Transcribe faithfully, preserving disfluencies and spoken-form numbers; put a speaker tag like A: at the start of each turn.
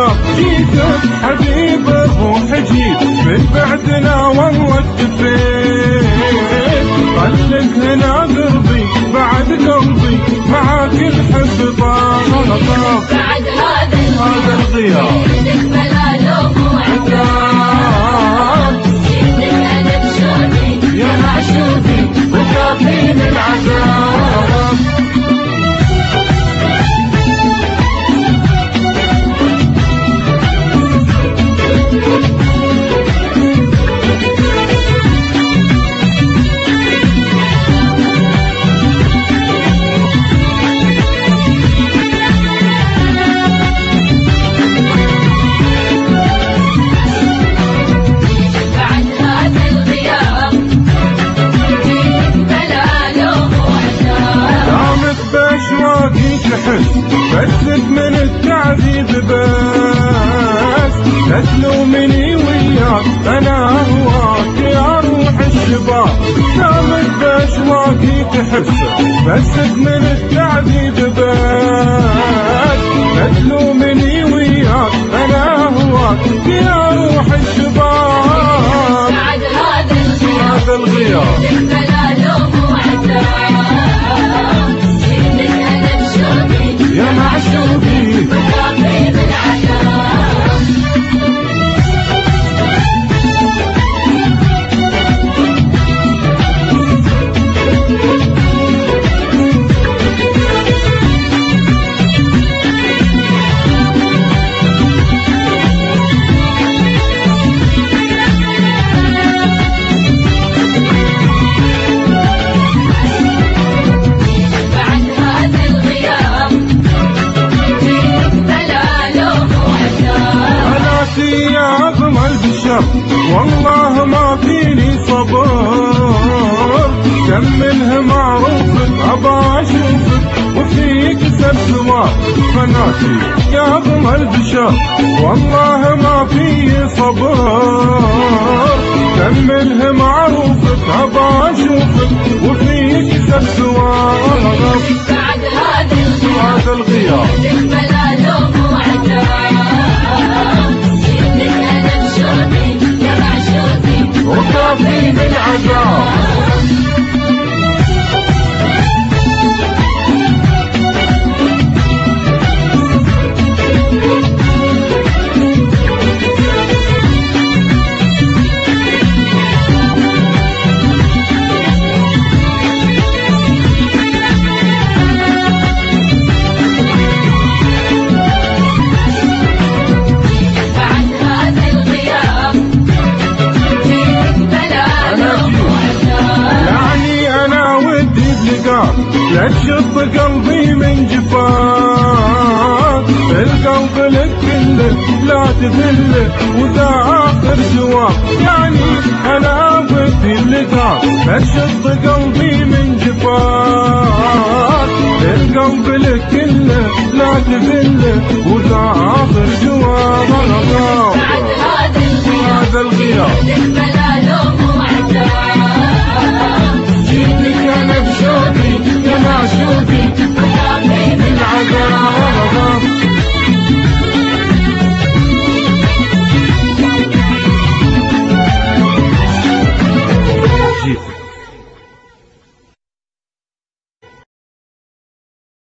A: الغياب جيتك حبيب الروح جيت من بعدنا والله اكتفيت خلك هنا قربي بعد قلبي معاك الحب طال
B: بعد هذا
A: الغياب
B: تقبل لوم وعتاب جيتك انا بشوقي يا معشوقي وكافين العذاب
A: بسك من التعذيب بس لا تلومني وياك انا اهواك يا روح الشباب دامك باشواقي تحس بسك من التعذيب بس لا تلومني وياك انا اهواك يا روح الشباب
B: بعد هذا
A: الغياب يا معشوقي
B: وكافين العذاب
A: والله ما فيني صبر كم منه معروفك ابا اشوفك وفيك سبسوار بناتي يا ضم البشر والله ما فيني صبر كم منه معروفك ابا اشوفك وفيك سبسوار
B: بعد هذا
A: الغياب
B: تقبل لوم وعتاب
A: وكافين العذاب لا تشط قلبي من جفاك القلب لك كله لا تذله وذا اخر جواب يعني انا بدي اللقاء لا تشط قلبي من جفاك القلب لك كله لا تذله وذا اخر جواب
B: بعد هذا
A: الغياب
B: تقبل لوم وعتاب